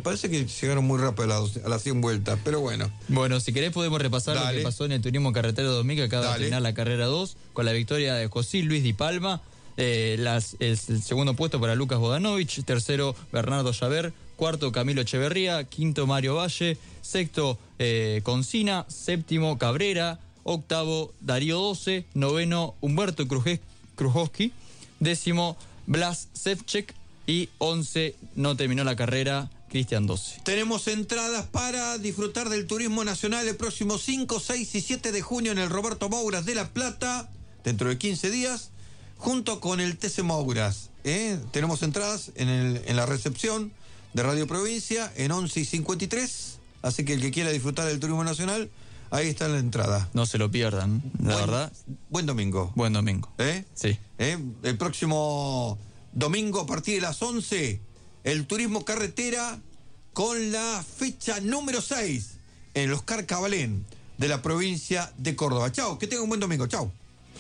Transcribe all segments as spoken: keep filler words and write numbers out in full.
parece que llegaron muy rápido a, los, a las cien vueltas, pero bueno. Bueno, si querés podemos repasar Dale. lo que pasó en el turismo carretero dos mil, que acaba Dale. de terminar la carrera dos, con la victoria de José Luis Di Palma. Eh, las, es el segundo puesto para Lucas Bodanovich, tercero Bernardo Llaver, cuarto Camilo Echeverría, quinto Mario Valle, sexto eh, Concina, séptimo Cabrera, octavo Darío doce, noveno Humberto Krujowski, décimo Blas Sevchek y once no terminó la carrera Cristian doce. Tenemos entradas para disfrutar del turismo nacional el próximo cinco, seis y siete de junio en el Roberto Mouras de La Plata, dentro de quince días, junto con el T C Mouras. ¿eh? Tenemos entradas en, el, en la recepción de Radio Provincia en once y cincuenta y tres, así que el que quiera disfrutar del turismo nacional, ahí está la entrada. No se lo pierdan, la buen, verdad. Buen domingo. Buen domingo. ¿Eh? Sí. ¿Eh? El próximo domingo a partir de las once, el turismo carretera con la fecha número seis en el Oscar Cabalén de la provincia de Córdoba. Chau, que tengan un buen domingo. Chau.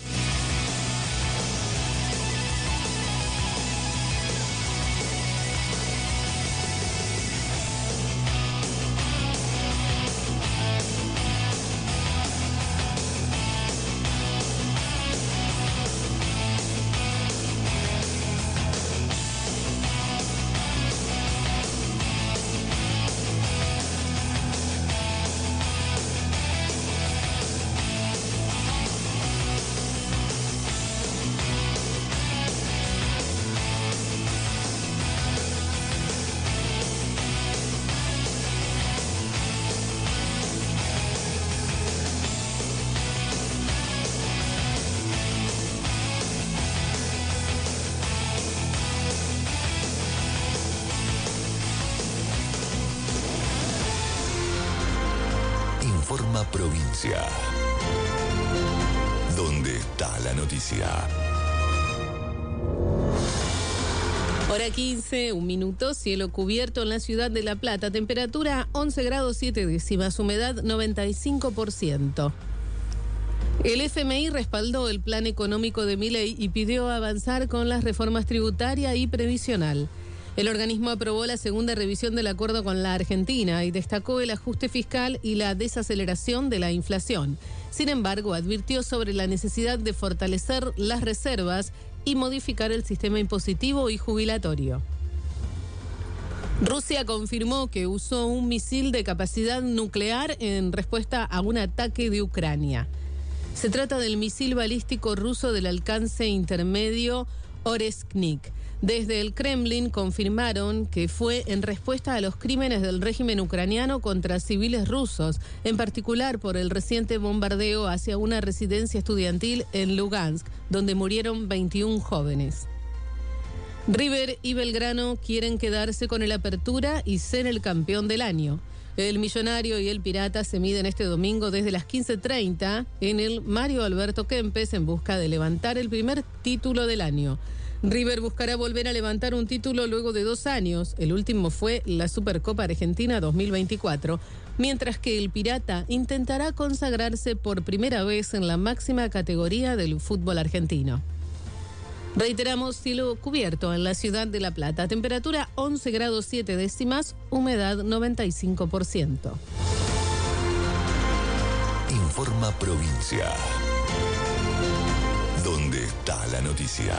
Informa Provincia. ¿Dónde está la noticia? Hora quince, un minuto, cielo cubierto en la ciudad de La Plata, temperatura once grados siete décimas, humedad noventa y cinco por ciento. El F M I respaldó el plan económico de Milei y pidió avanzar con las reformas tributaria y previsional. El organismo aprobó la segunda revisión del acuerdo con la Argentina y destacó el ajuste fiscal y la desaceleración de la inflación. Sin embargo, advirtió sobre la necesidad de fortalecer las reservas y modificar el sistema impositivo y jubilatorio. Rusia confirmó que usó un misil de capacidad nuclear en respuesta a un ataque de Ucrania. Se trata del misil balístico ruso del alcance intermedio Oresknik. Desde el Kremlin confirmaron que fue en respuesta a los crímenes del régimen ucraniano contra civiles rusos, en particular por el reciente bombardeo hacia una residencia estudiantil en Lugansk, donde murieron veintiún jóvenes. River y Belgrano quieren quedarse con el Apertura y ser el campeón del año. El Millonario y el Pirata se miden este domingo desde las quince treinta en el Mario Alberto Kempes en busca de levantar el primer título del año. River buscará volver a levantar un título luego de dos años, el último fue la Supercopa Argentina dos mil veinticuatro, mientras que el Pirata intentará consagrarse por primera vez en la máxima categoría del fútbol argentino. Reiteramos, cielo cubierto en la ciudad de La Plata, temperatura once grados siete décimas, humedad noventa y cinco por ciento. Informa Provincia. ¿Dónde está la noticia?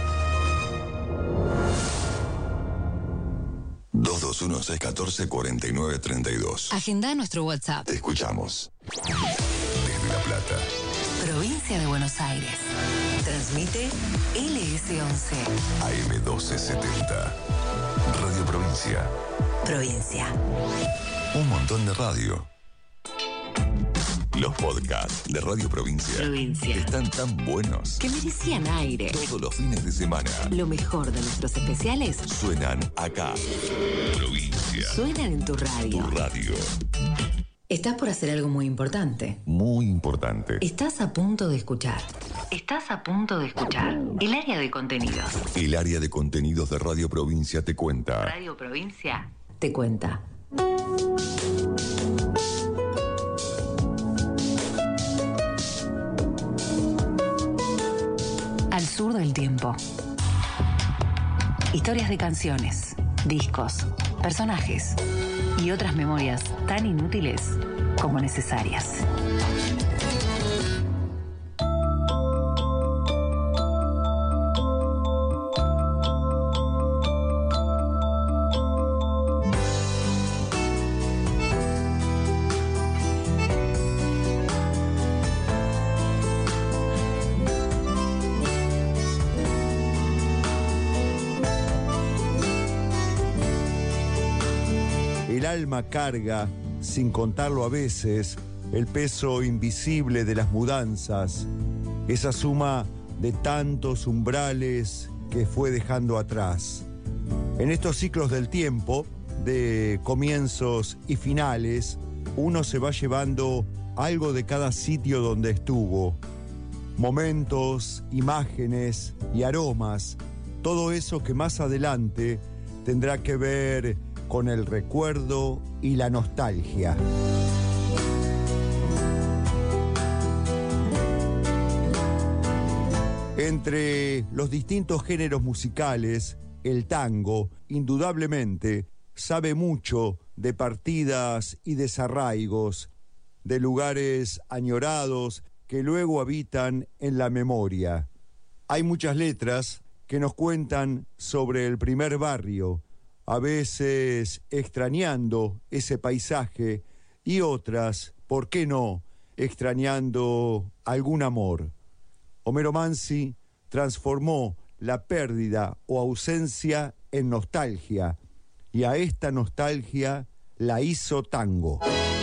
dos dos uno seis uno cuatro cuatro nueve tres dos. Agenda nuestro WhatsApp. Te escuchamos. Desde La Plata. Provincia de Buenos Aires. Transmite L S once. A M doce setenta. Radio Provincia. Provincia. Un montón de radio. Los podcasts de Radio Provincia, Provincia están tan buenos que merecían aire. Todos los fines de semana. Lo mejor de nuestros especiales suenan acá. Provincia. Suenan en tu radio. Tu radio. Estás por hacer algo muy importante. Muy importante. Estás a punto de escuchar. Estás a punto de escuchar el área de contenidos. El área de contenidos de Radio Provincia te cuenta. Radio Provincia te cuenta. Al sur del tiempo. Historias de canciones, discos, personajes y otras memorias tan inútiles como necesarias. El alma carga, sin contarlo a veces, el peso invisible de las mudanzas, esa suma de tantos umbrales que fue dejando atrás. En estos ciclos del tiempo, de comienzos y finales, uno se va llevando algo de cada sitio donde estuvo. Momentos, imágenes y aromas, todo eso que más adelante tendrá que ver con el recuerdo y la nostalgia. Entre los distintos géneros musicales, el tango, indudablemente, sabe mucho de partidas y desarraigos, de lugares añorados que luego habitan en la memoria. Hay muchas letras que nos cuentan sobre el primer barrio, a veces extrañando ese paisaje y otras, ¿por qué no?, extrañando algún amor. Homero Mansi transformó la pérdida o ausencia en nostalgia y a esta nostalgia la hizo tango.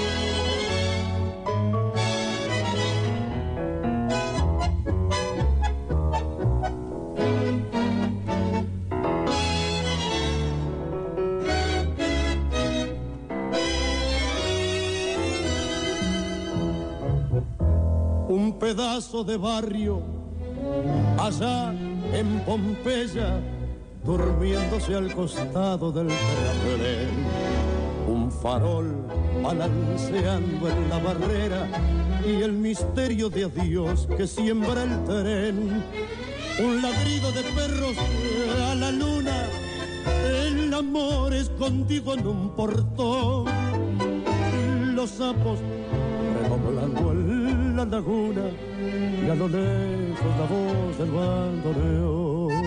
Un pedazo de barrio allá en Pompeya, durmiéndose al costado del terraplén. Un farol balanceando en la barrera y el misterio de adiós que siembra el tren. Un ladrido de perros a la luna, el amor escondido en un portón. Los sapos redoblando en la laguna y a lo lejos la voz del bandoneón.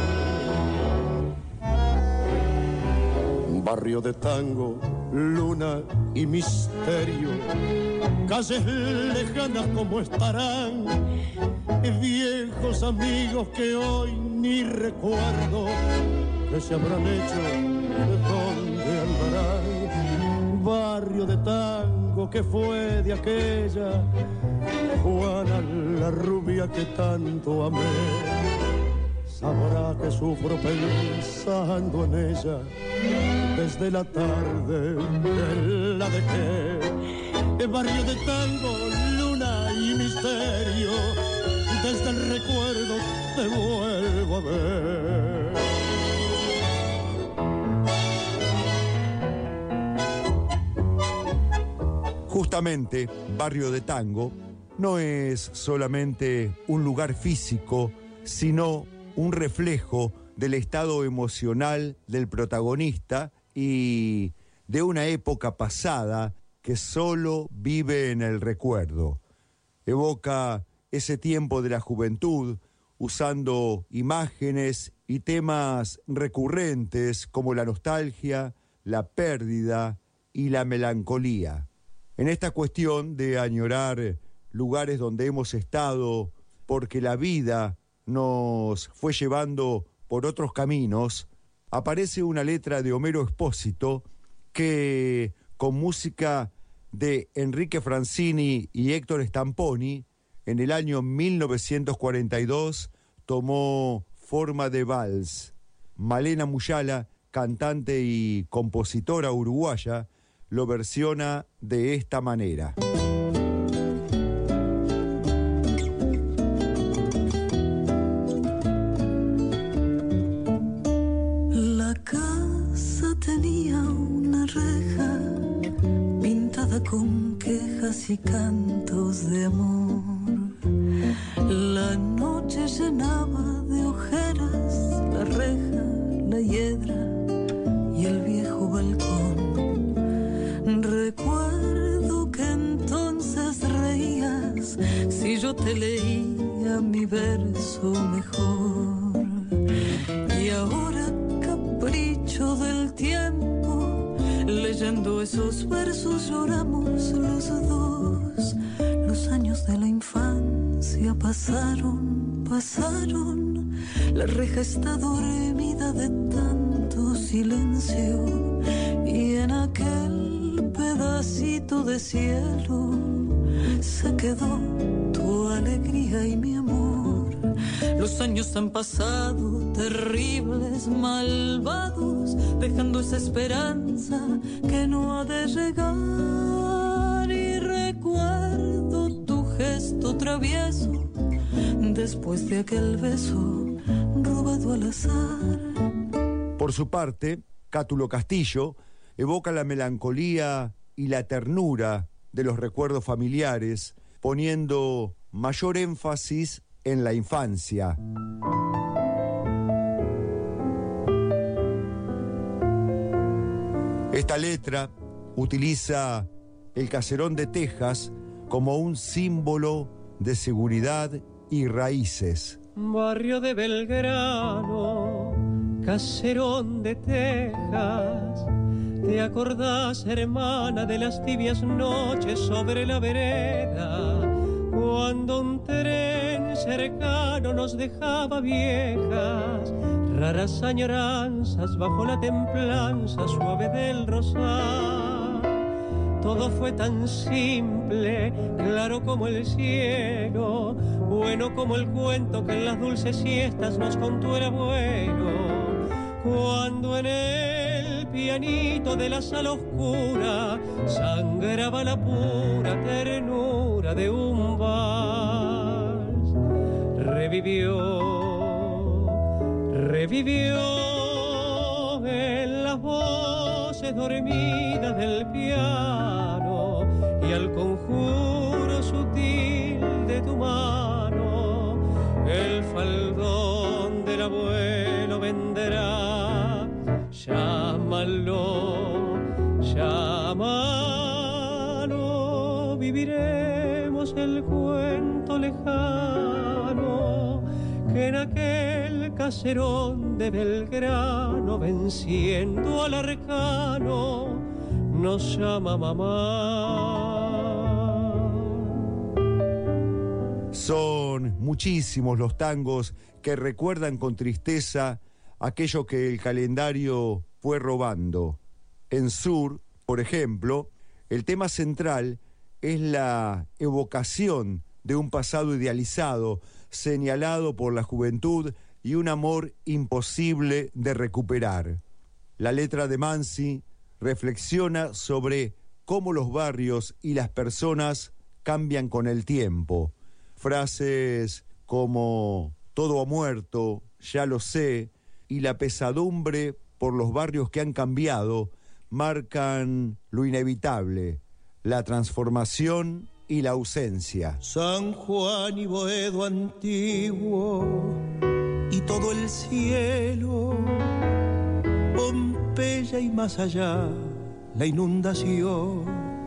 Un barrio de tango, luna y misterio, calles lejanas como estarán, viejos amigos que hoy ni recuerdo, que se habrán hecho, de dónde andarán. Barrio de tango que fue de aquella Juana la rubia que tanto amé. Sabrá que sufro pensando en ella desde la tarde que la dejé. El barrio de tango, luna y misterio, desde el recuerdo te vuelvo a ver. Justamente, Barrio de Tango no es solamente un lugar físico, sino un reflejo del estado emocional del protagonista y de una época pasada que solo vive en el recuerdo. Evoca ese tiempo de la juventud, usando imágenes y temas recurrentes como la nostalgia, la pérdida y la melancolía. En esta cuestión de añorar lugares donde hemos estado porque la vida nos fue llevando por otros caminos, aparece una letra de Homero Expósito que, con música de Enrique Francini y Héctor Stamponi, en el año mil novecientos cuarenta y dos tomó forma de vals. Malena Muyala, cantante y compositora uruguaya, lo versiona de esta manera. La casa tenía una reja pintada con quejas y cantos de amor. La noche llenaba de ojeras la reja, la hiedra y el viejo balcón. Recuerdo que entonces reías si yo te leía mi verso mejor. Y ahora, capricho del tiempo, leyendo esos versos lloramos los dos. Los años de la infancia pasaron, pasaron. La reja está dormida de tanto silencio. Y en aquel pedacito de cielo se quedó tu alegría y mi amor. Los años han pasado, terribles, malvados, dejando esa esperanza que no ha de llegar. Y recuerdo tu gesto travieso después de aquel beso robado al azar. Por su parte, Cátulo Castillo evoca la melancolía y la ternura de los recuerdos familiares, poniendo mayor énfasis en la infancia. Esta letra utiliza el caserón de Texas como un símbolo de seguridad y raíces. Barrio de Belgrano, caserón de Texas, ¿te acordás, hermana, de las tibias noches sobre la vereda? Cuando un tren cercano nos dejaba viejas, raras añoranzas bajo la templanza suave del rosal. Todo fue tan simple, claro como el cielo, bueno como el cuento que en las dulces siestas nos contó el abuelo. Cuando en el pianito de la sala oscura sangraba la pura ternura de un vals. Revivió, revivió en las voces dormidas del piano y al conjuro sutil de tu mano el faldón del abuelo vendrá. Llámalo, llámalo, viviremos el cuento lejano que en aquel caserón de Belgrano, venciendo al arcano, nos llama mamá. Son muchísimos los tangos que recuerdan con tristeza aquello que el calendario fue robando. En Sur, por ejemplo, el tema central es la evocación de un pasado idealizado, señalado por la juventud y un amor imposible de recuperar. La letra de Mansi reflexiona sobre cómo los barrios y las personas cambian con el tiempo. Frases como "todo ha muerto, ya lo sé", y la pesadumbre por los barrios que han cambiado marcan lo inevitable, la transformación y la ausencia. San Juan y Boedo antiguo y todo el cielo, Pompeya y más allá la inundación,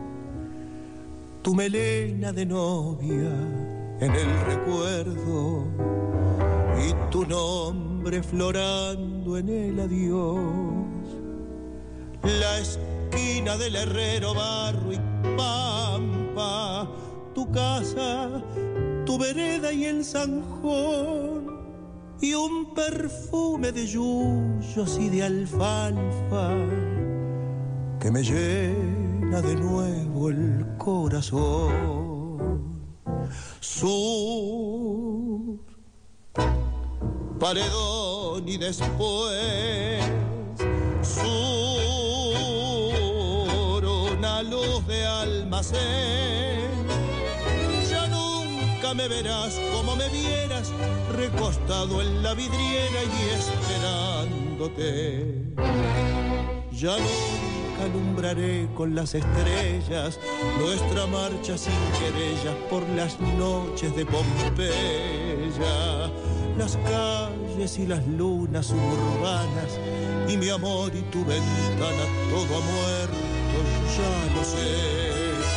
tu melena de novia en el recuerdo y tu nombre florando en el adiós. La esquina del herrero, barro y pampa, tu casa, tu vereda y el zanjón, y un perfume de yuyos y de alfalfa que me llena de nuevo el corazón. Sur, paredón y después sur, una luz de almacén. Ya nunca me verás como me vieras, recostado en la vidriera y esperándote. Ya nunca alumbraré con las estrellas nuestra marcha sin querellas por las noches de Pompeya, las calles y las lunas suburbanas y mi amor y tu ventana, todo ha muerto, ya lo sé.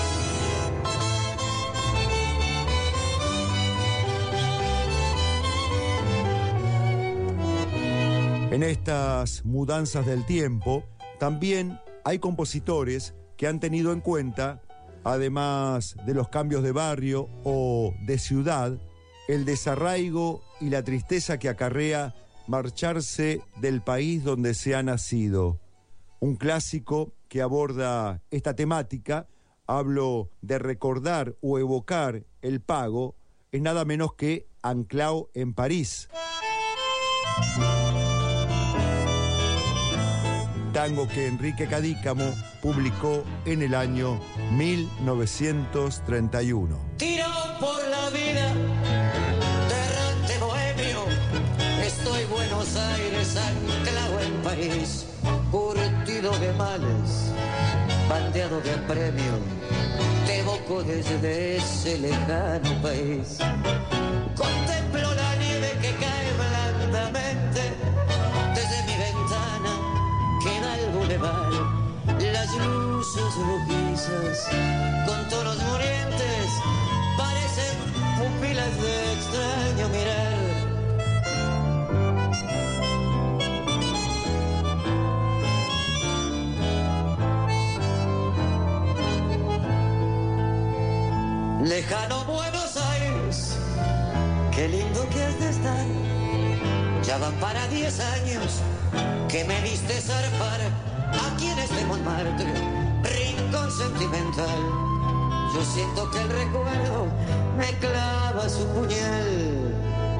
En estas mudanzas del tiempo, también hay compositores que han tenido en cuenta, además de los cambios de barrio o de ciudad, el desarraigo y la tristeza que acarrea marcharse del país donde se ha nacido. Un clásico que aborda esta temática, hablo de recordar o evocar el pago, es nada menos que Anclao en París. Tango que Enrique Cadícamo publicó en el año mil novecientos treinta y uno. Tiro por la vida, errante bohemio, estoy Buenos Aires, anclado en París, curtido de males, bandeado de apremio, te evoco desde ese lejano país. Contemplo la nieve que cae blandamente desde mi ventana, queda el bulevar, las luces rojizas con tonos murientes parecen pupilas de extraño mirar. Lejano Buenos Aires, qué lindo que has de estar. Ya van para diez años que me viste zarpar aquí en este Montmartre, rincón sentimental. Yo siento que el recuerdo me clava su puñal.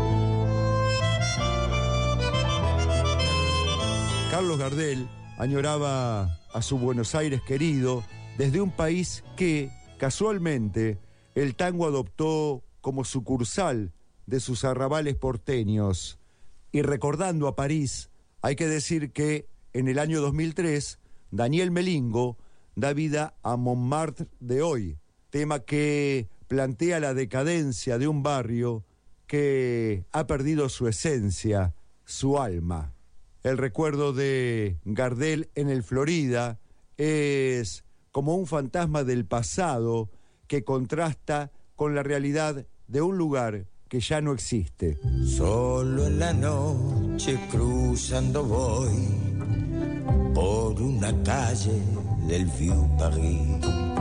Carlos Gardel añoraba a su Buenos Aires querido desde un país que, casualmente, el tango adoptó como sucursal de sus arrabales porteños. Y recordando a París, hay que decir que en el año dos mil tres, Daniel Melingo da vida a Montmartre de hoy, tema que plantea la decadencia de un barrio que ha perdido su esencia, su alma. El recuerdo de Gardel en el Florida es como un fantasma del pasado que contrasta con la realidad de un lugar que ya no existe. Solo en la noche cruzando voy por una calle del Vieux Paris,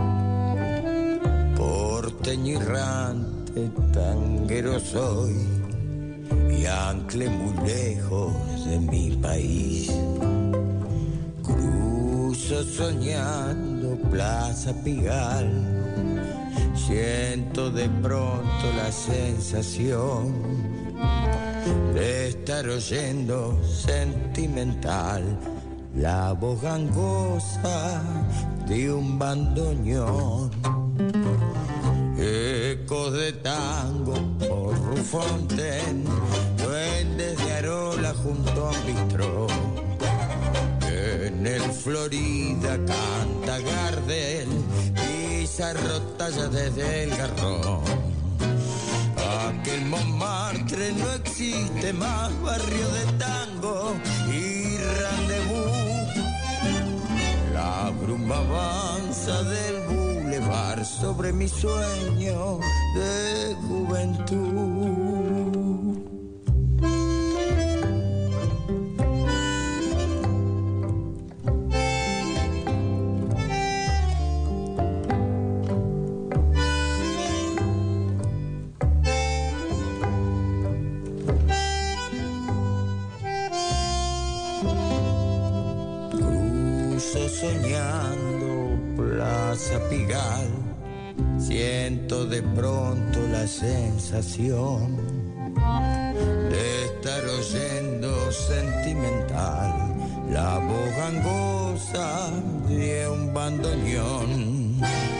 porteño errante, tanguero soy y anclé muy lejos de mi país. Cruzo soñando Plaza Pigalle, siento de pronto la sensación de estar oyendo sentimental la voz gangosa de un bandoneón. Ecos de tango por Rufontaine, duendes de Arola junto a un bistró. En el Florida canta Gardel, pisa rotalla desde el garrón. Aquel Montmartre no existe más, barrio de tango y rendezvous. La bruma avanza del bulevar sobre mi sueño de juventud. Soñando Plaza Pigalle, siento de pronto la sensación de estar oyendo sentimental la voz gangosa de un bandoneón,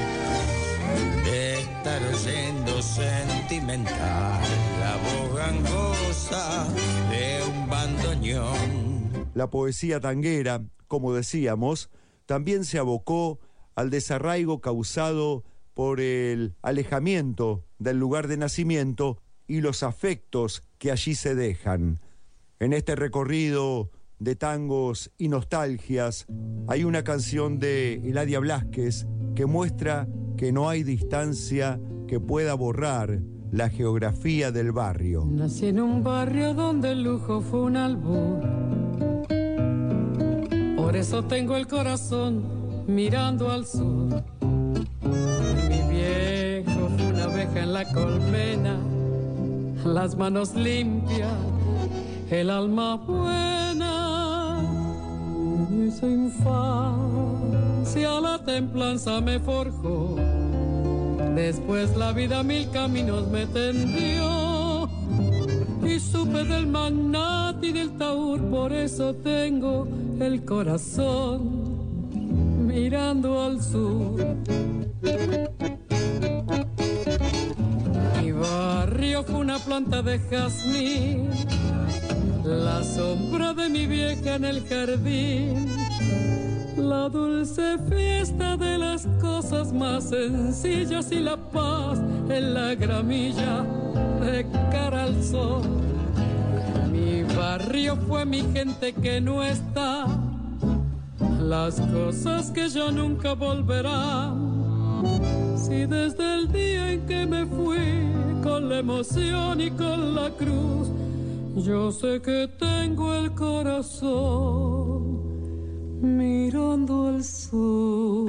de estar oyendo sentimental la voz gangosa de un bandoneón. La poesía tanguera, como decíamos, también se abocó al desarraigo causado por el alejamiento del lugar de nacimiento y los afectos que allí se dejan. En este recorrido de tangos y nostalgias, hay una canción de Eladia Blasquez que muestra que no hay distancia que pueda borrar la geografía del barrio. Nací en un barrio donde el lujo fue un albur. Por eso tengo el corazón mirando al sur. Mi viejo fue una abeja en la colmena, las manos limpias, el alma buena. En esa infancia la templanza me forjó. Después la vida mil caminos me tendió y supe del magnate y del taur, por eso tengo el corazón mirando al sur. Mi barrio fue una planta de jazmín, la sombra de mi vieja en el jardín, la dulce fiesta de las cosas más sencillas y la paz en la gramilla de cara al sol. Mi barrio fue mi gente que no está, las cosas que ya nunca volverán. Si desde el día en que me fui, con la emoción y con la cruz, yo sé que tengo el corazón mirando al sur.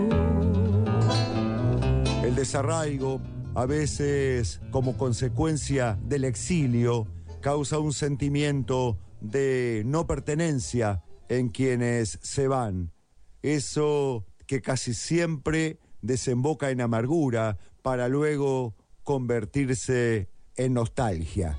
El desarraigo, a veces como consecuencia del exilio, causa un sentimiento de no pertenencia en quienes se van. Eso que casi siempre desemboca en amargura para luego convertirse en nostalgia.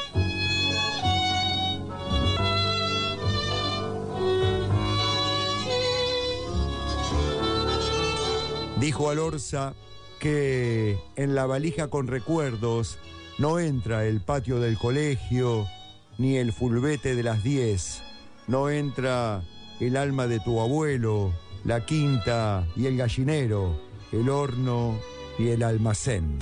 Dijo Alorza que en la valija con recuerdos no entra el patio del colegio, ni el fulbete de las diez, no entra el alma de tu abuelo, la quinta y el gallinero, el horno y el almacén.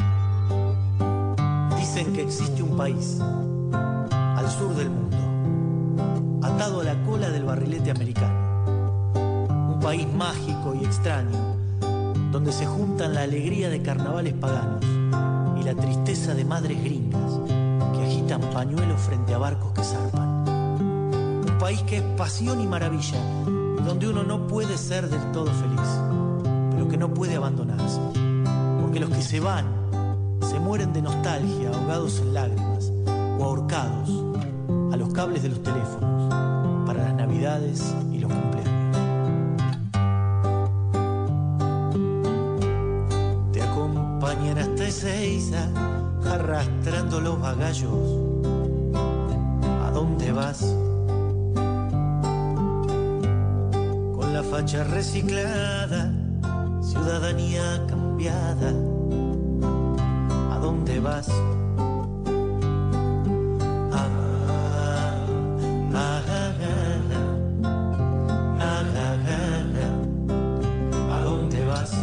Dicen que existe un país al sur del mundo, atado a la cola del barrilete americano, un país mágico y extraño, donde se juntan la alegría de carnavales paganos y la tristeza de madres gringas que agitan pañuelos frente a barcos que zarpan. Un país que es pasión y maravilla, y donde uno no puede ser del todo feliz, pero que no puede abandonarse, porque los que se van se mueren de nostalgia, ahogados en lágrimas o ahorcados a los cables de los teléfonos para las navidades y los cumpleaños. Acompañan hasta Ezeiza, arrastrando los bagallos. ¿A dónde vas? Con la facha reciclada, ciudadanía cambiada. ¿A dónde vas? Ah, ah, ah, ah, ah, ah, ¿a dónde vas?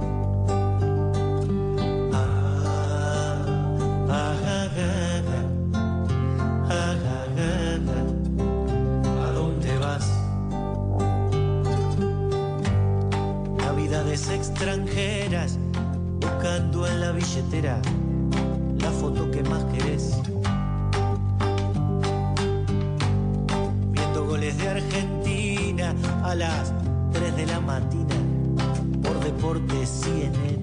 Extranjeras buscando en la billetera la foto que más querés, viendo goles de Argentina a las tres de la mañana por Deportes C N N.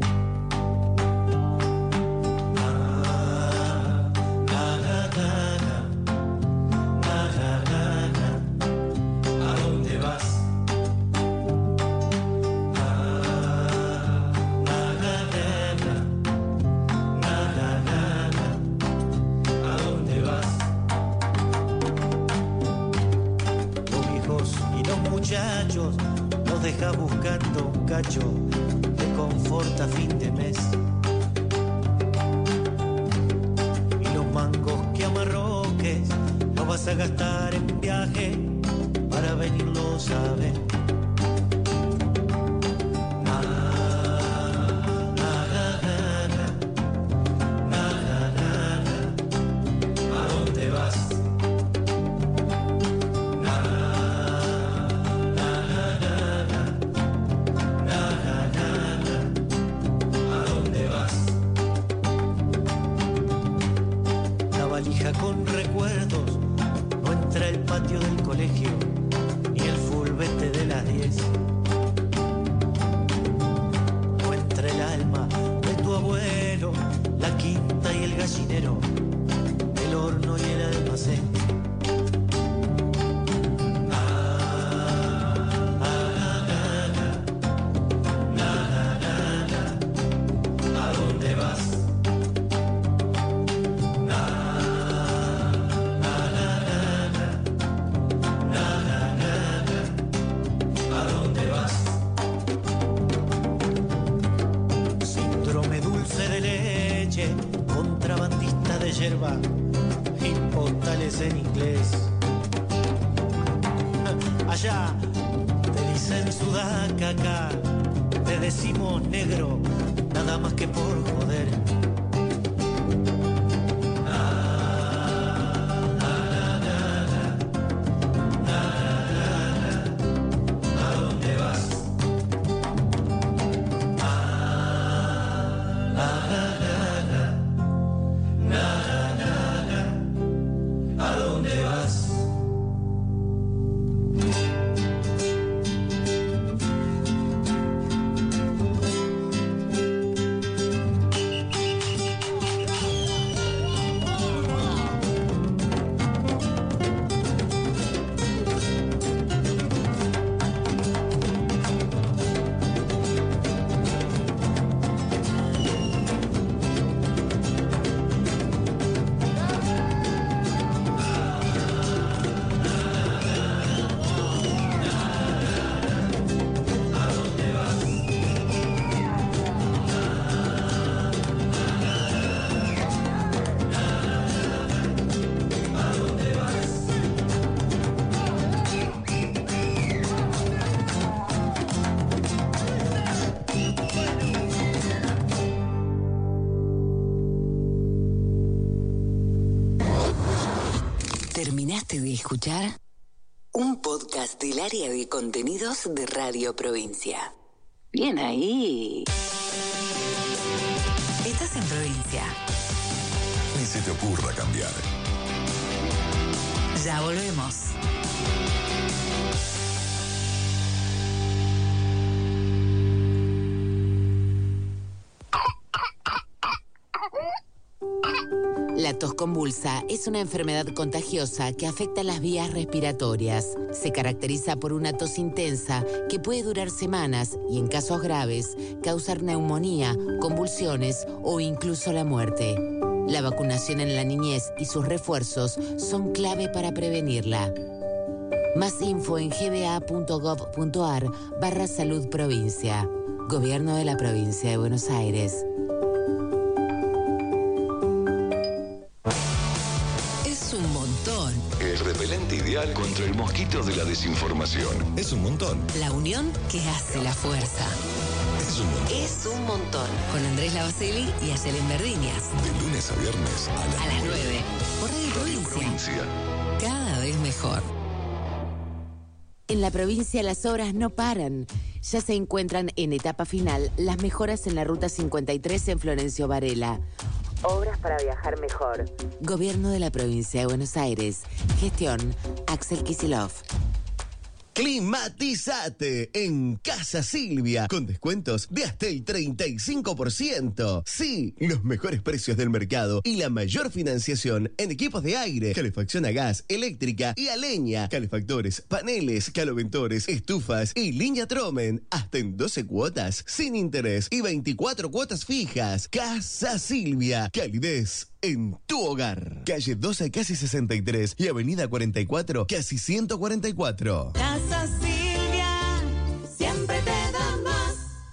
Los dejas buscando un cacho de confort a fin de mes, y los mangos que amarroques los vas a gastar en viaje para venirlos a ver. ¿A dónde vas? patio del colegio, ni el fulbete de las diez. O entre el alma de tu abuelo, la quinta y el gallinero, el horno y el almacén. Y postales en inglés. Allá te dicen sudaca, acá te decimos negro, nada más que por joder. Terminaste de escuchar un podcast del área de contenidos de Radio Provincia. Bien ahí. Estás en Provincia. Ni se te ocurra cambiar. Ya volvemos. La tos convulsa es una enfermedad contagiosa que afecta las vías respiratorias. Se caracteriza por una tos intensa que puede durar semanas y, en casos graves, causar neumonía, convulsiones o incluso la muerte. La vacunación en la niñez y sus refuerzos son clave para prevenirla. Más info en gba.gov.ar barra salud provincia. Gobierno de la Provincia de Buenos Aires. El repelente ideal contra el mosquito de la desinformación. Es un montón. La unión que hace la fuerza. Es un montón. Es un montón. Con Andrés Lavaceli y Ayelen Verdiñas. De lunes a viernes a las, a las nueve. Por Radio, Radio Provincia. Provincia. Cada vez mejor. En la provincia las obras no paran. Ya se encuentran en etapa final las mejoras en la Ruta cincuenta y tres en Florencio Varela. Obras para viajar mejor. Gobierno de la Provincia de Buenos Aires. Gestión Axel Kicillof. Climatizate en Casa Silvia con descuentos de hasta el treinta y cinco por ciento. Sí, los mejores precios del mercado y la mayor financiación en equipos de aire, calefacción a gas, eléctrica y a leña, calefactores, paneles, caloventores, estufas y línea Tromen hasta en doce cuotas sin interés y veinticuatro cuotas fijas. Casa Silvia, calidez en tu hogar. Calle doce, casi sesenta y tres y Avenida cuarenta y cuatro, casi ciento cuarenta y cuatro. Casa Silvia, siempre te da más.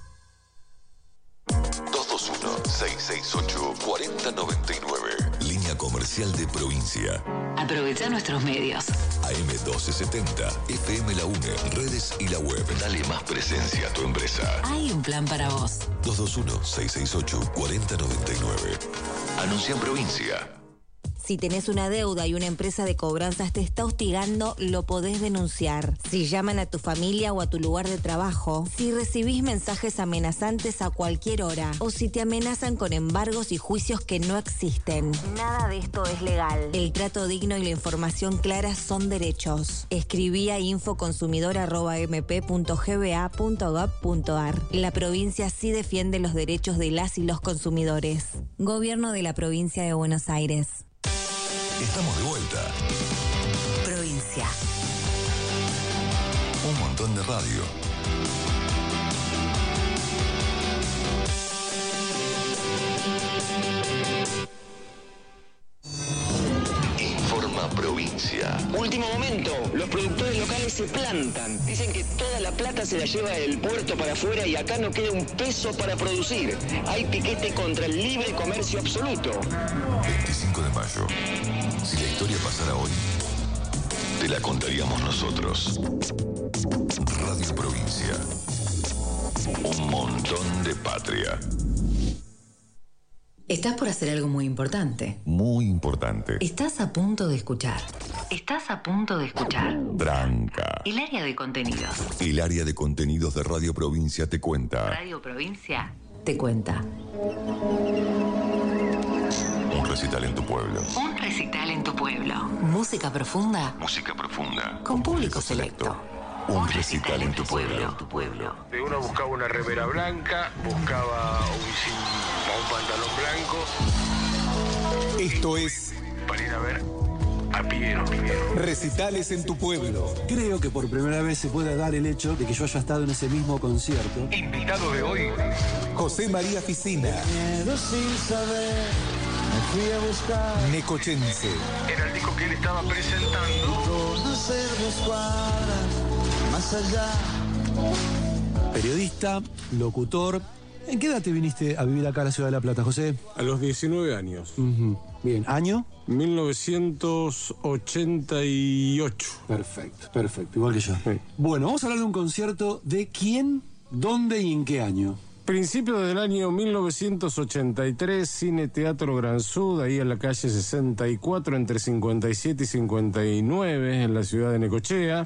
dos dos uno, seis seis ocho, cuatro cero nueve nueve. Línea comercial de Provincia. Aprovecha nuestros medios. A M doce setenta, F M La UNE, redes y la web. Dale más presencia a tu empresa. Hay un plan para vos. dos dos uno, seis seis ocho, cuatro cero nueve nueve. Anuncia en Provincia. Si tenés una deuda y una empresa de cobranzas te está hostigando, lo podés denunciar. Si llaman a tu familia o a tu lugar de trabajo, si recibís mensajes amenazantes a cualquier hora o si te amenazan con embargos y juicios que no existen. Nada de esto es legal. El trato digno y la información clara son derechos. Escribí a infoconsumidor arroba m p punto g b a punto gob punto a r. La provincia sí defiende los derechos de las y los consumidores. Gobierno de la provincia de Buenos Aires. Estamos de vuelta. Provincia. Un montón de radio. Informa Provincia. Último momento, los productores locales se plantan. Dicen que toda la plata se la lleva el puerto para afuera y acá no queda un peso para producir. Hay piquete contra el libre comercio absoluto. veinticinco de mayo. Si la historia pasara hoy, te la contaríamos nosotros. Radio Provincia. Un montón de patria. Estás por hacer algo muy importante. Muy importante. Estás a punto de escuchar. Estás a punto de escuchar. Tranca. El área de contenidos. El área de contenidos de Radio Provincia te cuenta. Radio Provincia te cuenta. Un recital en tu pueblo. Un recital en tu pueblo. Música profunda. Música profunda. Con público selecto. Un recital en tu pueblo. Tu pueblo. De uno buscaba una remera blanca, buscaba un, un pantalón blanco. Esto es para ir a ver a Piero. Recitales en tu pueblo. Creo que por primera vez se puede dar el hecho de que yo haya estado en ese mismo concierto. Invitado de hoy, José María Ficina. Miedo sin saber, me fui a buscar. Necochense. Era el disco que él estaba presentando. Conocer dos cuadras más allá. Periodista, locutor. ¿En qué edad te viniste a vivir acá a la ciudad de La Plata, José? A los diecinueve años. Uh-huh. Bien, ¿año? mil novecientos ochenta y ocho. Perfecto, perfecto, igual que yo. Sí. Bueno, vamos a hablar de un concierto de quién, dónde y en qué año. Principio del año mil novecientos ochenta y tres, Cine Teatro Gran Sud, ahí en la calle sesenta y cuatro, entre cincuenta y siete y cincuenta y nueve, en la ciudad de Necochea,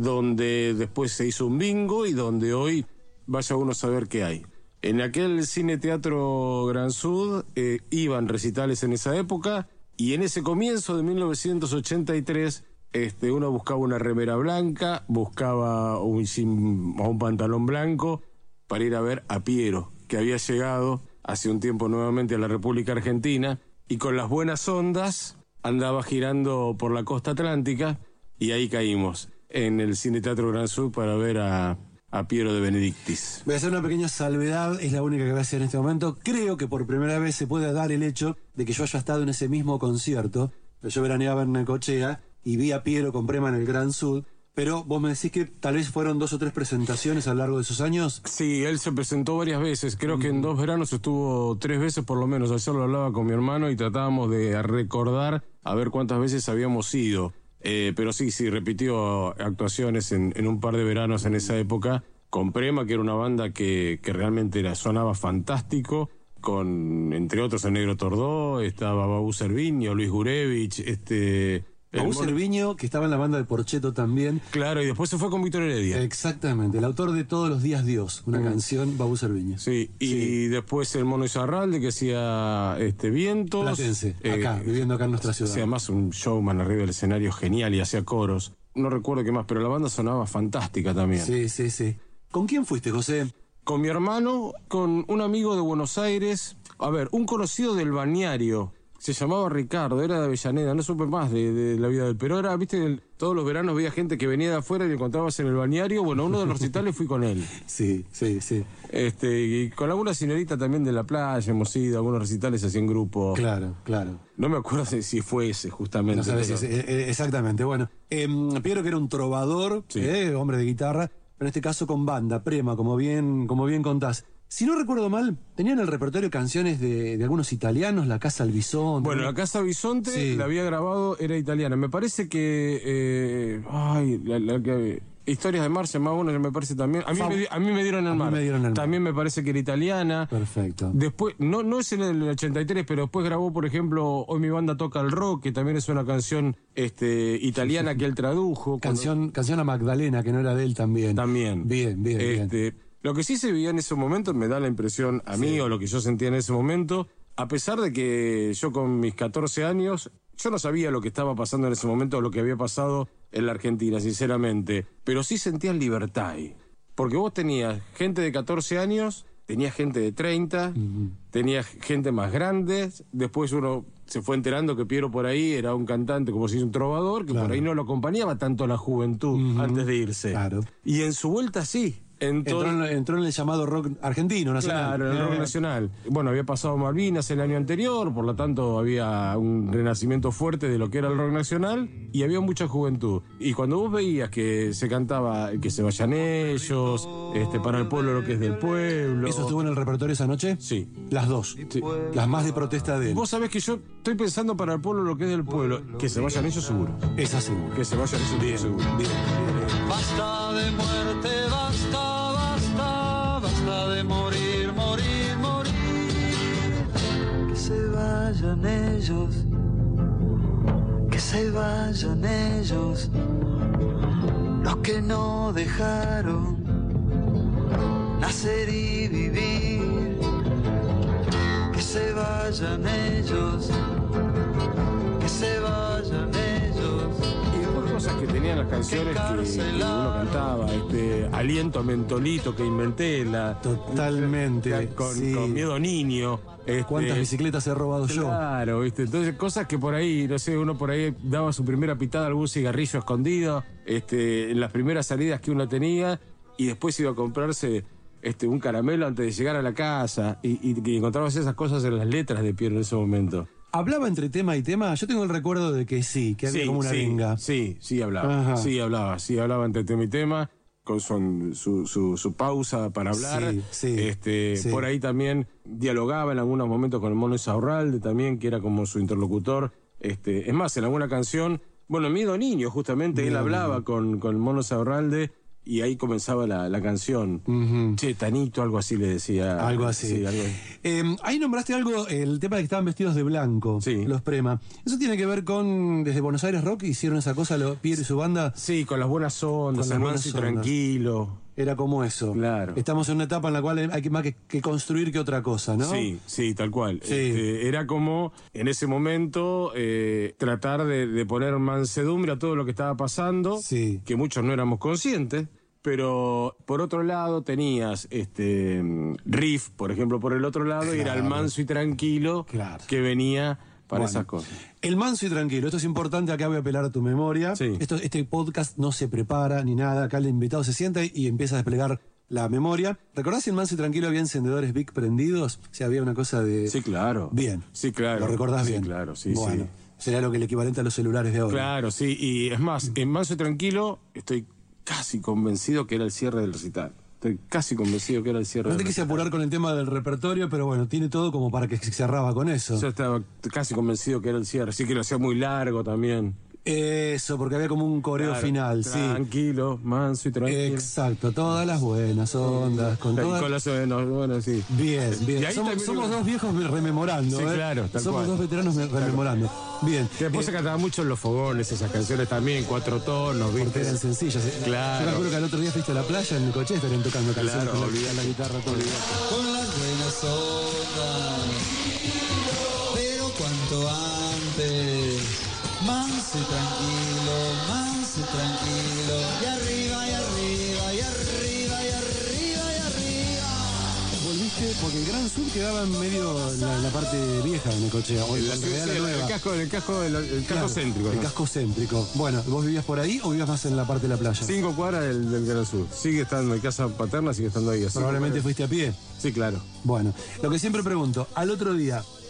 donde después se hizo un bingo y donde hoy vaya uno a saber qué hay. En aquel Cine Teatro Gran Sud eh, iban recitales en esa época y en ese comienzo de mil novecientos ochenta y tres este, uno buscaba una remera blanca, buscaba un, un pantalón blanco para ir a ver a Piero, que había llegado hace un tiempo nuevamente a la República Argentina y con las buenas ondas andaba girando por la costa atlántica y ahí caímos en el Cine Teatro Gran Sud para ver a... a Piero de Benedictis. Voy a hacer una pequeña salvedad, es la única que voy a hacer en este momento. Creo que por primera vez se puede dar el hecho de que yo haya estado en ese mismo concierto. Yo veraneaba en Necochea y vi a Piero con Prema en el Gran Sud. Pero vos me decís que tal vez fueron dos o tres presentaciones a lo largo de esos años. Sí, él se presentó varias veces. Creo que en dos veranos estuvo tres veces por lo menos. Ayer lo hablaba con mi hermano y tratábamos de recordar a ver cuántas veces habíamos ido. Eh, pero sí, sí, repitió actuaciones en, en un par de veranos en esa época, con Prema, que era una banda que, que realmente era, sonaba fantástico, con, entre otros, el Negro Tordó, estaba Babu Cerviño, Luis Gurevich, este... Babu Cerviño, que estaba en la banda de Porcheto también. Claro, y después se fue con Víctor Heredia. Exactamente, el autor de Todos los días Dios, una mm. canción, Babu Cerviño. Sí, y sí. Después el Mono Izarralde, que hacía este, vientos. Platense, acá, eh, viviendo acá en nuestra ciudad. Hacía más un showman arriba del escenario genial y hacía coros. No recuerdo qué más, pero la banda sonaba fantástica también. Sí, sí, sí. ¿Con quién fuiste, José? Con mi hermano, con un amigo de Buenos Aires. A ver, un conocido del balneario. Se llamaba Ricardo, era de Avellaneda, no supe más de, de la vida del pero era, viste, el, todos los veranos veía gente que venía de afuera y lo encontrabas en el balneario. Bueno, uno de los recitales fui con él. Sí, sí, sí. Este, y con alguna señorita también de la playa hemos ido, algunos recitales así en grupo. Claro, claro. No me acuerdo si fue ese, justamente. No sabes, pero... si es, eh, exactamente, bueno. Eh, Piero, que era un trovador, sí. eh, hombre de guitarra, pero en este caso con banda, Prema, como bien, como bien contás. Si no recuerdo mal, tenían el repertorio canciones de, de algunos italianos, La Casa al Bisonte. Bueno, La Casa Bisonte sí. La había grabado, era italiana. Me parece que... Eh, ay, la, la, Historias de Mar se llamaba una, me parece también. A mí, me, a mí me dieron el A mí mar. me dieron el mar. También me parece que era italiana. Perfecto. Después, no, no es en el ochenta y tres, pero después grabó, por ejemplo, Hoy mi banda toca el rock, que también es una canción este, italiana sí, sí. que él tradujo. Canción, cuando... canción a Magdalena, que no era de él también. También. Bien, bien, este, bien. Lo que sí se vivía en ese momento, me da la impresión a mí, sí. o lo que yo sentía en ese momento, a pesar de que yo con mis catorce años, yo no sabía lo que estaba pasando en ese momento, o lo que había pasado en la Argentina, sinceramente, pero sí sentías libertad ahí. Porque vos tenías gente de catorce años, tenías gente de treinta, uh-huh. tenías gente más grande, después uno se fue enterando que Piero por ahí era un cantante, como si fuese un trovador, que claro. por ahí no lo acompañaba tanto la juventud uh-huh. antes de irse. Claro. Y en su vuelta sí. Entró, entró, en, entró en el llamado rock argentino, nacional. Claro, el rock nacional. Bueno, había pasado Malvinas el año anterior, por lo tanto había un renacimiento fuerte de lo que era el rock nacional y había mucha juventud. Y cuando vos veías que se cantaba Que se vayan ellos, este, Para el pueblo lo que es del pueblo... ¿Eso estuvo en el repertorio esa noche? Sí. Las dos. Sí. Las más de protesta de él. Vos sabés que yo estoy pensando Para el pueblo lo que es del pueblo. Que se vayan ellos seguro. Esa seguro. Que se vayan ellos bien, seguro. Bien, bien. Basta de muerte, basta. Basta de morir, morir, morir. Que se vayan ellos, que se vayan ellos, los que no dejaron nacer y vivir. Que se vayan ellos, que se vayan ellos. Cosas que tenían las canciones que, que uno cantaba, este aliento a mentolito que inventé, la totalmente la, con, sí. con miedo niño. Este, ¿Cuántas bicicletas he robado claro, yo? Claro, ¿viste? Entonces cosas que por ahí, no sé, uno por ahí daba su primera pitada, algún cigarrillo escondido, este, en las primeras salidas que uno tenía, y después iba a comprarse este, un caramelo antes de llegar a la casa, y, y, y encontrabas esas cosas en las letras de Piero en ese momento. ¿Hablaba entre tema y tema? Yo tengo el recuerdo de que sí, que había sí, como una sí, arenga. Sí, sí hablaba, Ajá. sí hablaba, sí hablaba entre tema y tema, con su, su, su, su pausa para hablar. Sí, sí, este, sí. Por ahí también dialogaba en algunos momentos con el Mono Insaurralde también, que era como su interlocutor. Este, es más, en alguna canción, bueno, Miedo Niño, justamente, Miedo él hablaba Niño. con, con el Mono Insaurralde. Y ahí comenzaba la, la canción. Uh-huh. Che, Tanito, algo así le decía. Algo así. Sí, algo así. Eh, ahí nombraste algo, el tema de que estaban vestidos de blanco, sí. los Prema. ¿Eso tiene que ver con, desde Buenos Aires Rock, hicieron esa cosa, lo, Piero y su banda? Sí, con las buenas ondas, el manso y tranquilo. Era como eso. Claro. Estamos en una etapa en la cual hay que, más que, que construir que otra cosa, ¿no? Sí, sí, tal cual. Sí. Este, era como, en ese momento, eh, tratar de, de poner mansedumbre a todo lo que estaba pasando, sí. que muchos no éramos conscientes. Pero por otro lado tenías este Riff, por ejemplo, por el otro lado, claro. y era el manso y tranquilo claro. que venía para bueno, esas cosas. El manso y tranquilo, esto es importante, acá voy a apelar a tu memoria. Sí. Esto, este podcast no se prepara ni nada, acá el invitado se sienta y empieza a desplegar la memoria. ¿Recordás si en Manso y Tranquilo había encendedores Bic prendidos? O sea, había una cosa de... Sí, claro. Bien. Sí, claro. ¿Lo recordás sí, bien? Claro, sí, bueno, sí. Sería lo que el equivalente a los celulares de ahora. Claro, sí. Y es más, en Manso y Tranquilo estoy casi convencido que era el cierre del recital. Estoy casi convencido que era el cierre No del te quise recital. apurar con el tema del repertorio, pero bueno, tiene todo como para que se cerraba con eso. Yo estaba casi convencido que era el cierre. Sí que lo hacía muy largo también. Eso, porque había como un coreo claro, final, sí. Tranquilo, manso y tranquilo. Exacto, todas las buenas ondas. Con, todas... con las buenas, bueno, sí. Bien, bien. Somos, también... somos dos viejos rememorando. Sí, ¿eh? claro, tal Somos cual. dos veteranos rememorando. Bien. Que después eh, se cantaba mucho en los fogones, esas canciones también, cuatro tonos, ¿viste? Porque eran sencillas. Claro. Yo me acuerdo que al otro día fuiste a la playa en el coche, estarían tocando canciones claro, con la, la guitarra todo el día. Con las buenas ondas, pero cuanto antes. Manso y tranquilo, manso y tranquilo. Y arriba, y arriba, y arriba, y arriba, y arriba. Volviste porque el Gran Sur quedaba en medio en la, en la parte vieja de Necochea. O en la, ciudad, la el, nueva. el casco, el casco, el, el casco claro, céntrico. El ¿no? casco céntrico. Bueno, ¿vos vivías por ahí o vivías más en la parte de la playa? Cinco cuadras del, del Gran Sur. Sigue estando en casa paterna, sigue estando ahí. Probablemente fuiste a pie. Sí, claro. Bueno, lo que siempre pregunto, al otro día,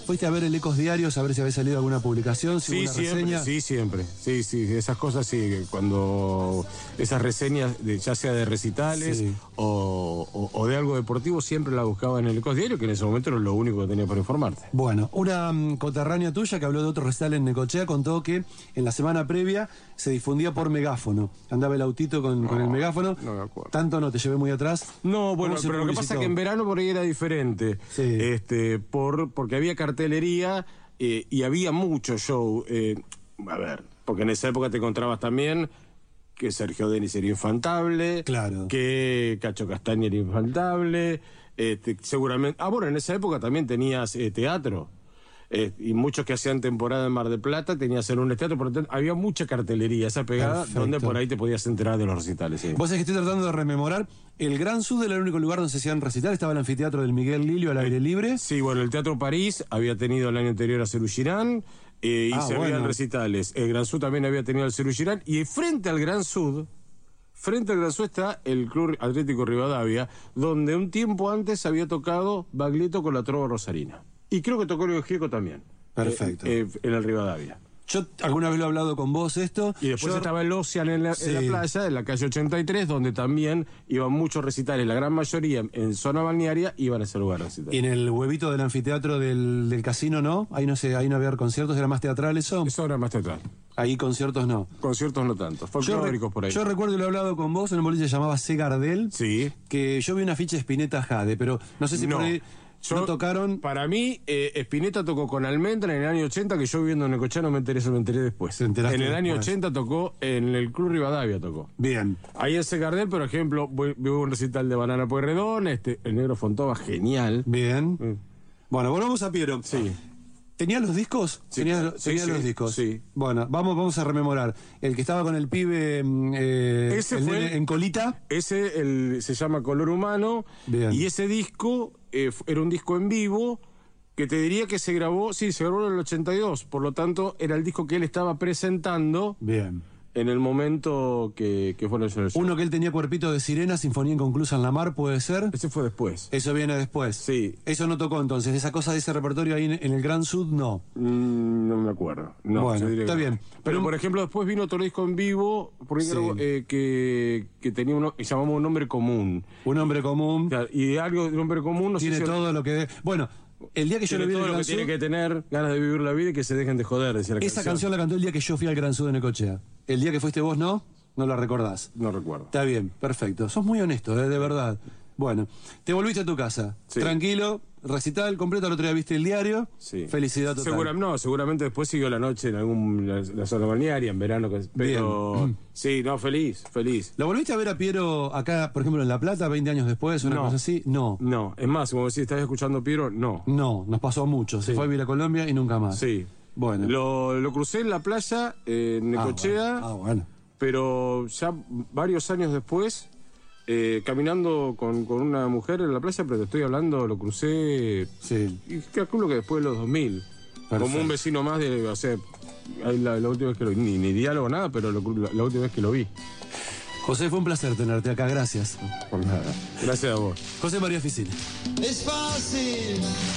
¿Fuiste a ver el Ecos Diarios a ver si había salido alguna publicación, si Sí, hubo una siempre, reseña? sí, siempre. Sí, sí, esas cosas sí, cuando esas reseñas, de, ya sea de recitales Sí. o, o- o de algo deportivo, siempre la buscaba en el Ecos Diario, que en ese momento era lo único que tenía para informarte. Bueno, una mm, coterránea tuya que habló de otro recital en Necochea contó que en la semana previa se difundía por megáfono. Andaba el autito con, con el megáfono. No me acuerdo. Tanto no, te llevé muy atrás. No, bueno, ¿Cómo se pero lo que pasa publicitó? es que en verano por ahí era diferente. Este, por, porque había cartelería eh, y había mucho show. eh, a ver, porque en esa época te encontrabas también que Sergio Denis era infaltable. Claro. Que Cacho Castaña era infaltable. Este, seguramente. Ah, bueno, en esa época también tenías eh, teatro. Eh, y muchos que hacían temporada en Mar del Plata tenías en un teatro, por lo tanto, había mucha cartelería, esa pegada, Perfecto. donde por ahí te podías enterar de los recitales. Sí. Vos sabés que estoy tratando de rememorar. El Gran Sud era el único lugar donde se hacían recital. Estaba el anfiteatro del Miguel Lilio al aire libre. Sí, bueno, el Teatro París había tenido el año anterior a Cerú Girán eh, y Ah, se bueno. habían recitales. El Gran Sud también había tenido al Cerú Girán y frente al Gran Sud, frente al Gran Sud está el Club Atlético Rivadavia, donde un tiempo antes había tocado Baglietto con la Trova Rosarina. Y creo que tocó el Gieco también. Perfecto. Eh, eh, en el Rivadavia. Yo alguna vez lo he hablado con vos esto. Y después Yo- estaba el Ocean en la, Sí. en la playa, en la calle ochenta y tres, donde también iban muchos recitales, la gran mayoría en zona balnearia iban a ese lugar a recitar. Y en el huevito del anfiteatro del, del casino, ¿no? Ahí no sé, ahí no había conciertos, era más teatral eso. Eso era más teatral. Ahí conciertos no. Conciertos no tanto, Yo, re- folclóricos por ahí. yo recuerdo y lo he hablado con vos en un boliche que se llamaba C. Gardel. Sí. Que yo vi una ficha de Spinetta Jade, pero no sé si No. por ahí Yo- no tocaron. Para mí, eh, Spinetta tocó con Almendra en el año ochenta, que yo viviendo en Necochea no me enteré, eso me enteré después. En enteraste el año después. ochenta tocó en el Club Rivadavia, tocó. Bien. Ahí en Segardel, por ejemplo, voy- vi un recital de Banana Pueyrredón, este, el Negro Fontova, genial. Bien. Mm. Bueno, volvamos a Piero. Sí. ¿Tenías los discos? Sí, ¿Tenías, sí, tenías sí, los discos? sí. Bueno, vamos, vamos a rememorar. El que estaba con el pibe mm, eh, Ese el fue nene en colita. Ese el, se llama Color Humano. Bien. Y ese disco eh, fu- era un disco en vivo que te diría que se grabó, sí, se grabó en el ochenta y dos. Por lo tanto, era el disco que él estaba presentando Bien. en el momento que, que fue en el show. Uno que él tenía cuerpito de sirena, Sinfonía Inconclusa en la Mar, ¿puede ser? Ese fue después. Eso viene después. Sí. Eso no tocó entonces. Esa cosa de ese repertorio ahí en, en el Gran Sud, no. Mm, no me acuerdo. No, Bueno, yo diría está que no. bien. Pero, Pero- por ejemplo, después vino otro disco en vivo porque Sí. creo, eh, que, que tenía uno que llamamos un nombre común. Un hombre común. Claro, y algo de nombre común no sé Tiene si- todo lo que... Bueno, el día que yo tiene lo vi en todo el lo Gran que Sud... tiene que tener ganas de vivir la vida y que se dejen de joder, decía la Esa canción la cantó el día que yo fui al Gran Sud de Necochea. El día que fuiste vos, ¿no? No la recordás. No recuerdo. Está bien, perfecto. Sos muy honesto, ¿eh? De verdad. Bueno, te volviste a tu casa. Sí. Tranquilo, recital completo, el otro día viste el diario. Sí. Felicidad total. Segura- no, seguramente después siguió la noche en algún la, la zona balnearia, en verano. que- Pero Bien. sí, no, feliz, feliz. ¿Lo volviste a ver a Piero acá, por ejemplo, en La Plata, veinte años después, una No. cosa así? No. No, es más, como decís, estás escuchando Piero, no. No, nos pasó mucho. Se Sí. fue a vivir a Colombia y nunca más. Sí. Bueno. Lo, lo crucé en la playa, eh, en Ah, Necochea, bueno. Ah, bueno. pero ya varios años después, eh, caminando con, con una mujer en la playa, pero te estoy hablando, lo crucé, Sí. y calculo que después de los dos mil. Perfecto. Como un vecino más de, o sea, ahí la, la última vez que lo vi, ni, ni diálogo, nada, pero lo- la, la última vez que lo vi. José, fue un placer tenerte acá, gracias. Por nada. Gracias a vos. José María Ficini. Es fácil,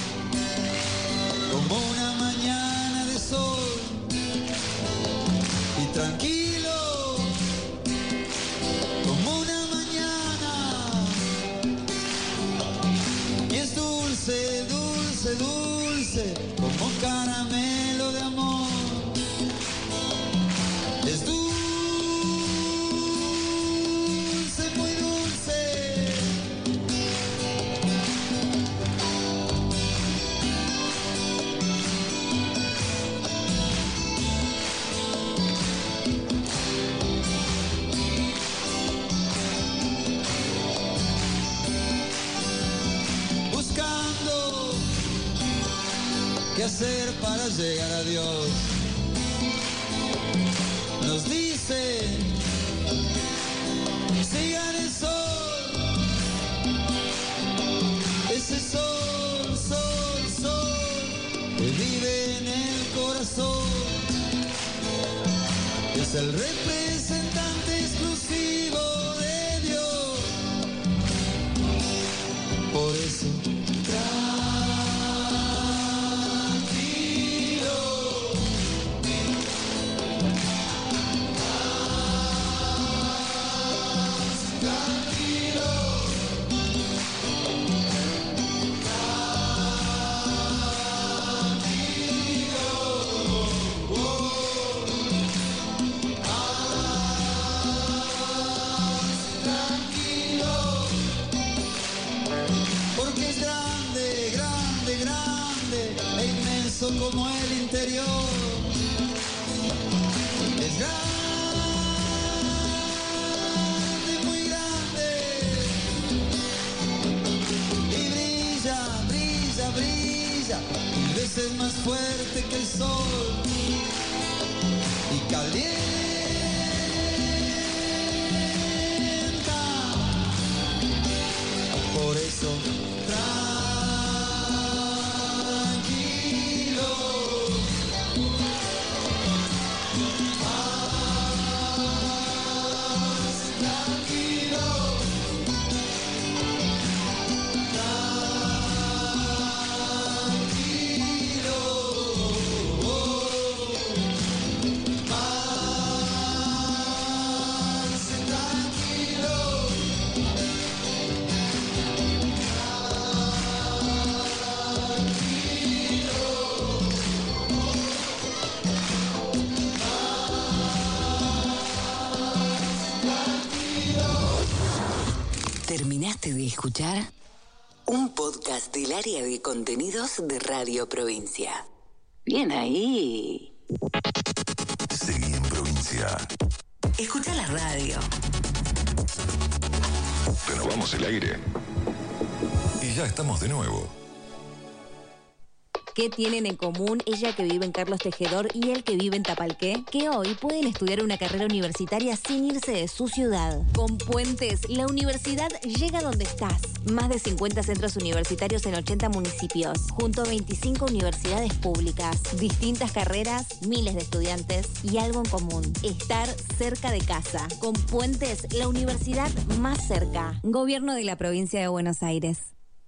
como una mañana de sol y tranquilo, como una mañana. Y es dulce, dulce, dulce, como caramelo de amor. Es dulce, muy dulce. Buscando qué hacer para llegar a Dios. Nos dice, sigan el sol, ese sol, sol, sol, que vive en el corazón. Es el representante exclusivo de Dios. Por eso brilla mil veces más fuerte que el sol y calienta. Por eso, tranquilo, más tranquilo, tranquilo, más tranquilo. ¿Terminaste de escuchar? Un podcast del área de contenidos de Radio Provincia. Bien ahí. Seguí en Provincia. Escucha la radio. Renovamos el aire. Y ya estamos de nuevo. ¿Qué tienen en común ella que vive en Carlos Tejedor y él que vive en Tapalqué? Que hoy pueden estudiar una carrera universitaria sin irse de su ciudad. Con Puentes, la universidad llega donde estás. Más de cincuenta centros universitarios en ochenta municipios, junto a veinticinco universidades públicas. Distintas carreras, miles de estudiantes y algo en común: estar cerca de casa. Con Puentes, la universidad más cerca. Gobierno de la Provincia de Buenos Aires.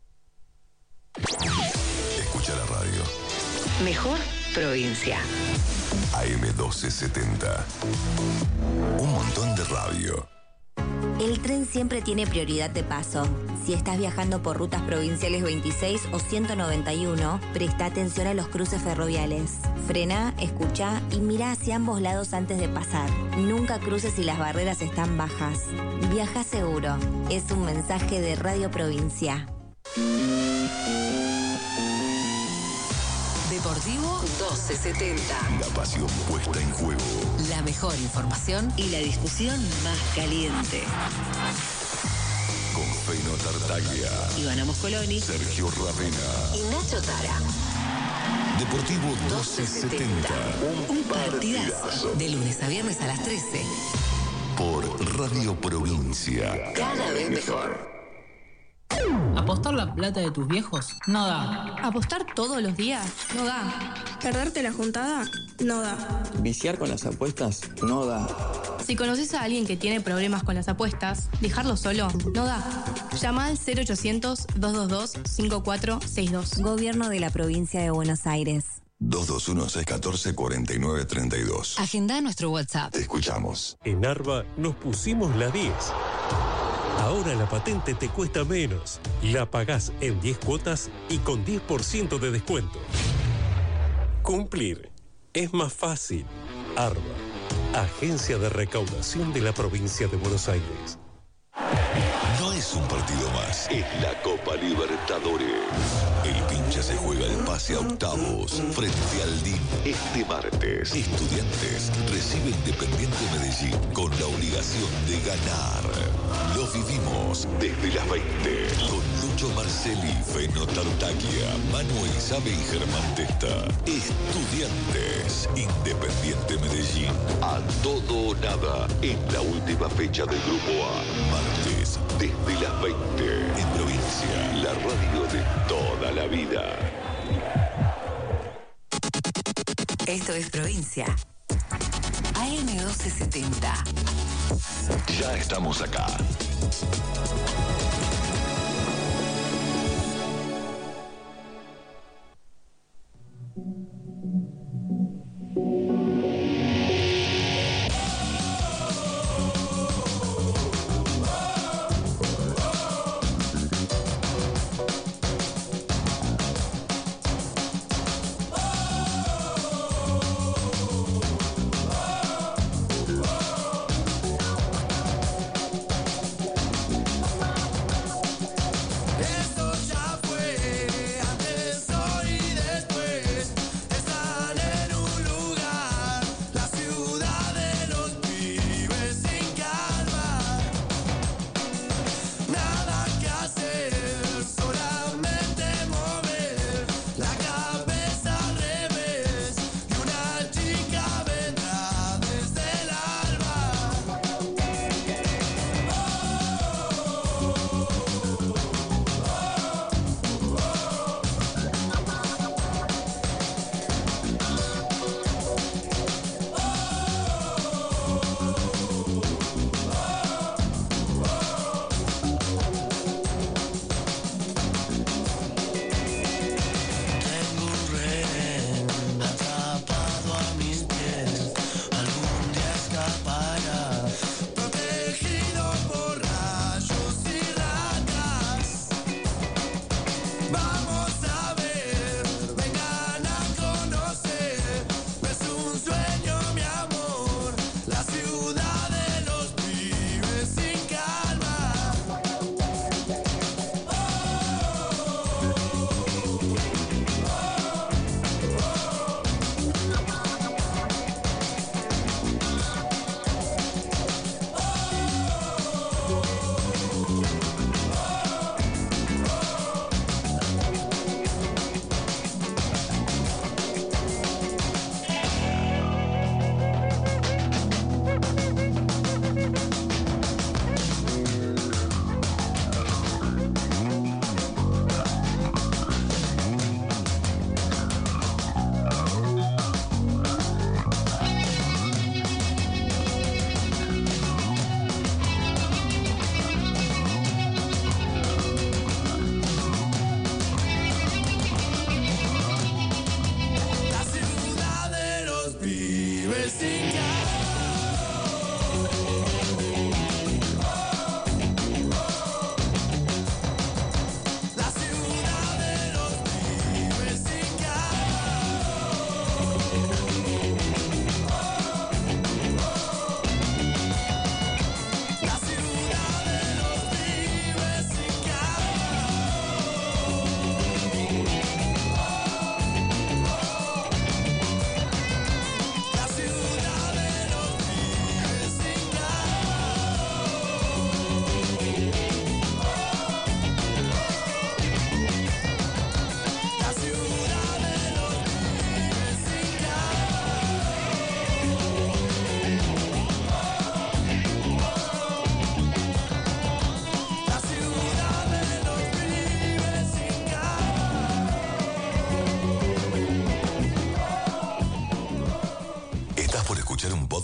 Escucha la radio. Mejor provincia. A M doce setenta. Un montón de radio. El tren siempre tiene prioridad de paso. Si estás viajando por rutas provinciales veintiséis o ciento noventa y uno, presta atención a los cruces ferroviales. Frena, escucha y mira hacia ambos lados antes de pasar. Nunca cruces si las barreras están bajas. Viaja seguro. Es un mensaje de Radio Provincia. Deportivo doce setenta. La pasión puesta en juego. La mejor información y la discusión más caliente. Con Feino Tartaglia, Ivana Moscoloni, Sergio Ravena y Nacho Tara. Deportivo doce setenta. Un partidazo. De lunes a viernes a las trece. Por Radio Provincia. Cada vez mejor. ¿Apostar la plata de tus viejos? No da. ¿Apostar todos los días? No da. ¿Perderte la juntada? No da. ¿Viciar con las apuestas? No da. Si conoces a alguien que tiene problemas con las apuestas, dejarlo solo no da. Llama al cero ochocientos, dos dos dos, cinco cuatro seis dos. Gobierno de la Provincia de Buenos Aires. dos dos uno, seis uno cuatro, cuatro nueve tres dos. Agenda nuestro WhatsApp. Te escuchamos. En Arba nos pusimos la diez. Ahora la patente te cuesta menos. La pagás en diez cuotas y con diez por ciento de descuento. Cumplir es más fácil. Arba, Agencia de Recaudación de la Provincia de Buenos Aires. No es un partido más, es la Copa Libertadores. El pincha se juega el pase a octavos frente al D I N este martes. Estudiantes recibe Independiente Medellín con la obligación de ganar. Lo vivimos desde las veinte con Lucho Marcelli, Feno Tartaglia, Manuel Sabe y Germán Testa. Estudiantes, Independiente Medellín, a todo o nada en la última fecha del Grupo A. Martes, desde las veinte, en Provincia, la radio de toda la vida. Esto es Provincia. A M doce setenta. Ya estamos acá.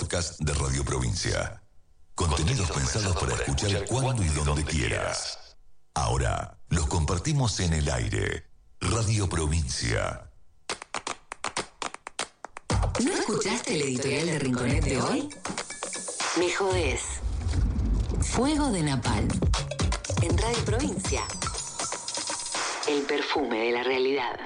podcast de Radio Provincia. Contenidos pensados para escuchar cuando y donde quieras. Ahora los compartimos en el aire. Radio Provincia. ¿No escuchaste el editorial de Rinconet de hoy? Me jodés. Fuego de Napalm. En Radio Provincia. El perfume de la realidad.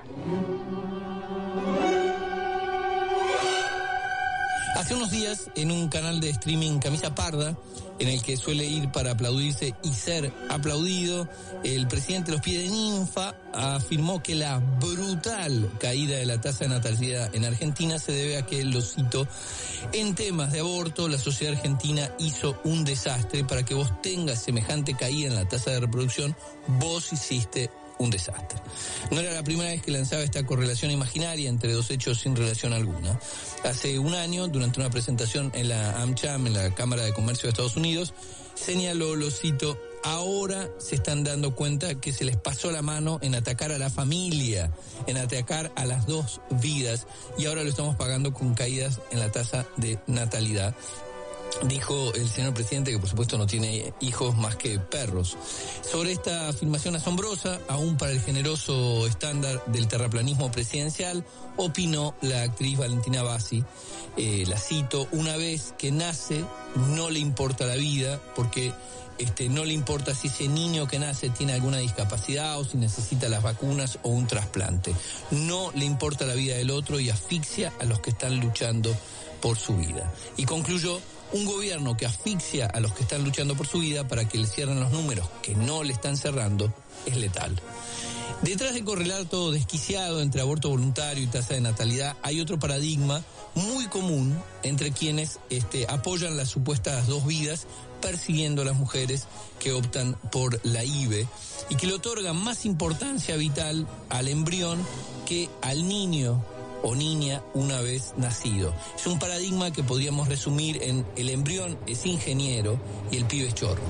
Hace unos días, en un canal de streaming Camisa Parda, en el que suele ir para aplaudirse y ser aplaudido, el presidente de los Pies de Ninfa afirmó que la brutal caída de la tasa de natalidad en Argentina se debe a que, lo cito, en temas de aborto la sociedad argentina hizo un desastre. Para que vos tengas semejante caída en la tasa de reproducción, vos hiciste un desastre. No era la primera vez que lanzaba esta correlación imaginaria entre dos hechos sin relación alguna. Hace un año, durante una presentación en la AmCham, en la Cámara de Comercio de Estados Unidos, señaló, lo cito, ahora se están dando cuenta que se les pasó la mano en atacar a la familia, en atacar a las dos vidas, y ahora lo estamos pagando con caídas en la tasa de natalidad. Dijo el señor presidente, que por supuesto no tiene hijos más que perros. Sobre esta afirmación asombrosa, aún para el generoso estándar del terraplanismo presidencial, opinó la actriz Valentina Bassi. Eh, la cito: una vez que nace no le importa la vida, porque este, no le importa si ese niño que nace tiene alguna discapacidad o si necesita las vacunas o un trasplante. No le importa la vida del otro y asfixia a los que están luchando por su vida. Y concluyó: un gobierno que asfixia a los que están luchando por su vida para que le cierren los números que no le están cerrando es letal. Detrás del correlato desquiciado entre aborto voluntario y tasa de natalidad hay otro paradigma muy común entre quienes este, apoyan las supuestas dos vidas, persiguiendo a las mujeres que optan por la I V E y que le otorgan más importancia vital al embrión que al niño o niña una vez nacido. Es un paradigma que podríamos resumir en: el embrión es ingeniero y el pibe es chorro.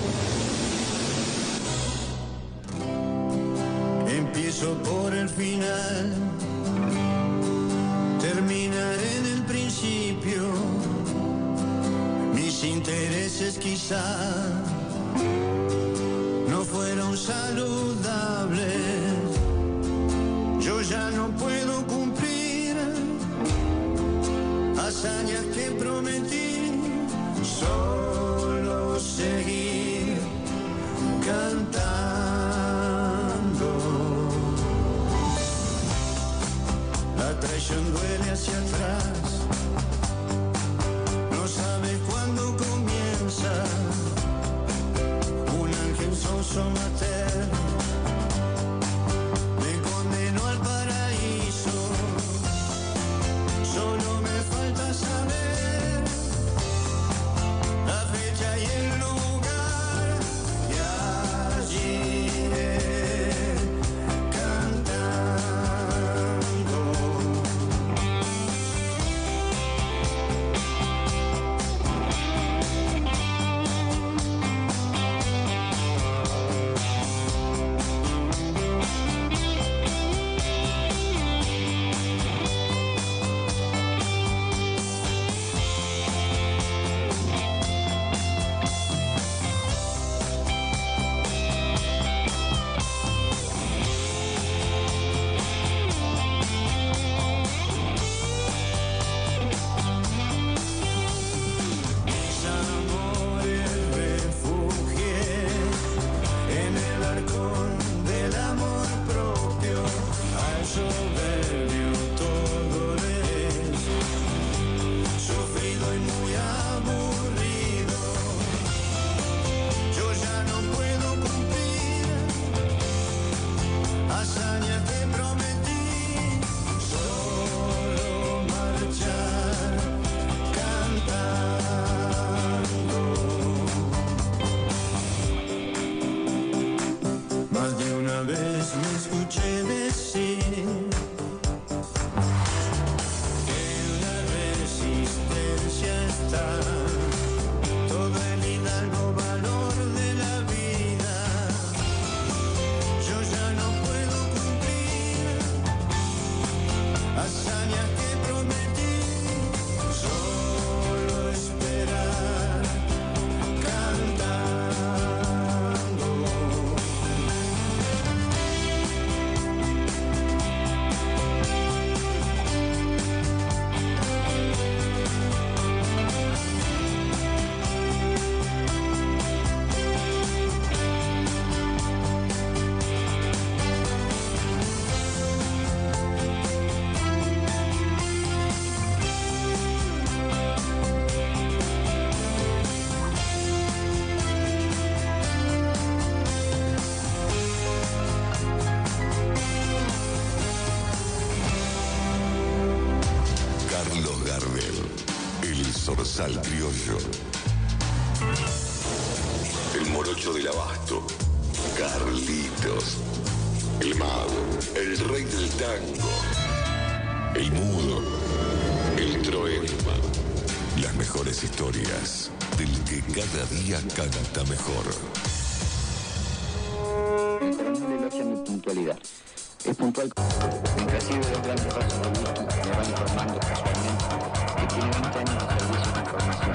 Empiezo por el final, terminaré en el principio. Mis intereses quizá no fueron saludables. Yo ya no puedo cumplir hazañas que prometí, solo seguir cantando. La traición duele hacia atrás, no sabes cuándo comienza. Un ángel soso materno me condenó al paraíso. Solo me falta saber la fecha y el lugar, y allí iré cantando. Dorsal Criollo. El morocho del abasto. Carlitos. El mago. El rey del tango. El mudo. El troelma. Las mejores historias del que cada día canta mejor. El coronel elogia mi puntualidad. Es puntual. Mientras sirve de un gran paso de me va informando casualmente que tiene veinte años de servicio de información.